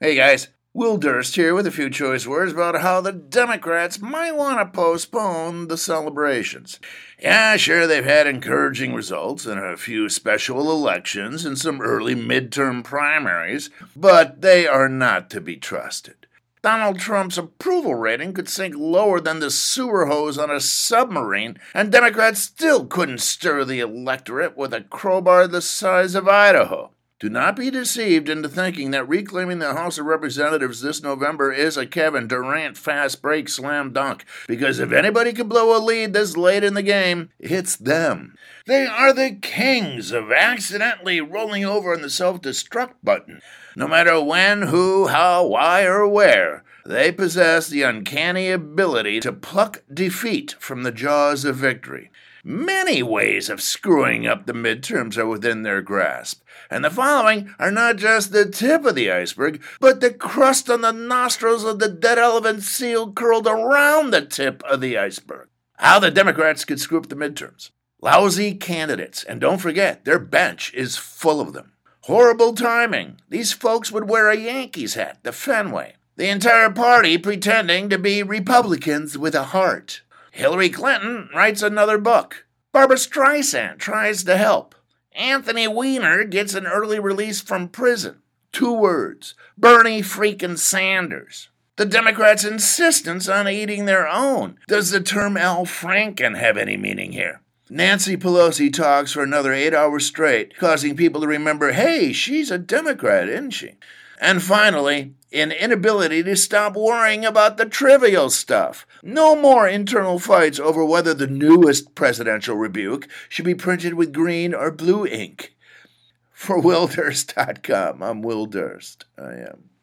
Hey guys, Will Durst here with a few choice words about how the Democrats might want to postpone the celebrations. Yeah, sure, they've had encouraging results in a few special elections and some early midterm primaries, but they are not to be trusted. Donald Trump's approval rating could sink lower than the sewer hose on a submarine, and Democrats still couldn't stir the electorate with a crowbar the size of Idaho. Do not be deceived into thinking that reclaiming the House of Representatives this November is a Kevin Durant fast break slam dunk, because if anybody could blow a lead this late in the game, it's them. They are the kings of accidentally rolling over on the self-destruct button. No matter when, who, how, why, or where, they possess the uncanny ability to pluck defeat from the jaws of victory. Many ways of screwing up the midterms are within their grasp, and the following are not just the tip of the iceberg, but the crust on the nostrils of the dead elephant seal curled around the tip of the iceberg. How the Democrats could screw up the midterms. Lousy candidates, and don't forget, their bench is full of them. Horrible timing. These folks would wear a Yankees hat, the Fenway. The entire party pretending to be Republicans with a heart. Hillary Clinton writes another book. Barbra Streisand tries to help. Anthony Weiner gets an early release from prison. 2 words. Bernie freaking Sanders. The Democrats' insistence on eating their own. Does the term Al Franken have any meaning here? Nancy Pelosi talks for another 8 hours straight, causing people to remember, hey, she's a Democrat, isn't she? And finally, an inability to stop worrying about the trivial stuff. No more internal fights over whether the newest presidential rebuke should be printed with green or blue ink. For WillDurst.com, I'm Will Durst. I am.